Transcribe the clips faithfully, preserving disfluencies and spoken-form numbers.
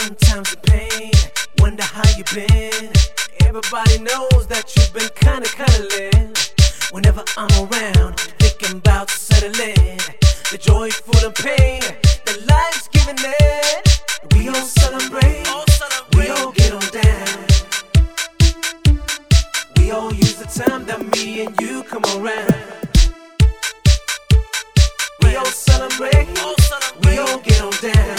Sometimes the pain, wonder how you been. Everybody knows that you've been kinda cuddling. Whenever I'm around, thinking about settling, the joyful and pain that life's giving it. We all celebrate, we all get on down. We all use the time that me and you come around. We all celebrate, we all get on down.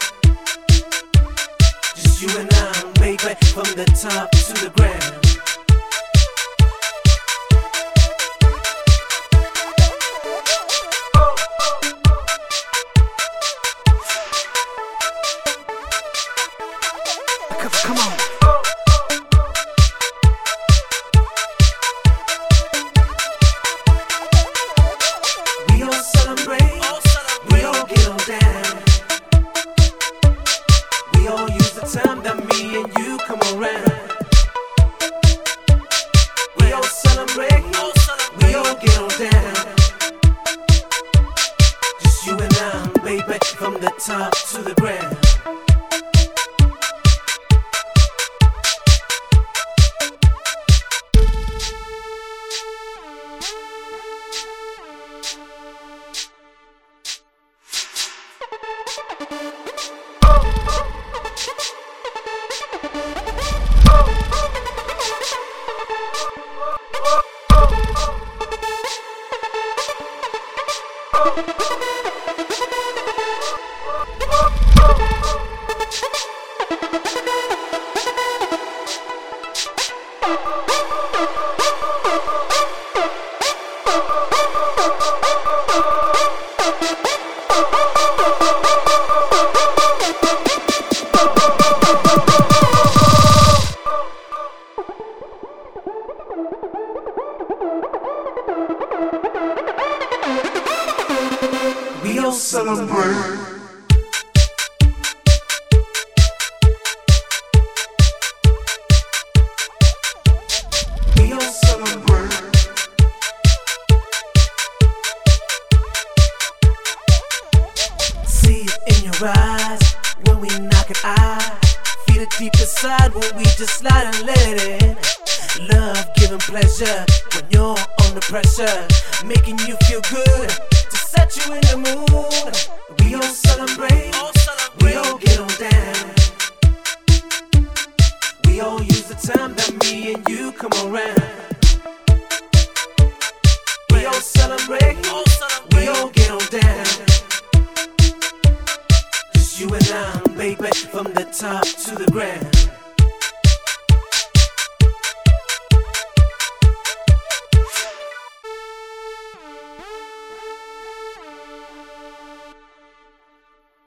Just you and I, baby, from the top to the ground. Come on. We all celebrate, we all get on down. We all use the time that me and you come around. We all celebrate, we all get on down. Just you and I, baby, from the top to the ground. We all celebrate. We all celebrate. See it in your eyes when we knock it out. Feel it deep inside when we just slide and let it in. Love giving pleasure when you're under pressure, making you feel good to set you in the mood. We all celebrate, we all get on down. We all use the time that me and you come around. We all celebrate, we all get on down. Just you and I, baby, from the top to the ground.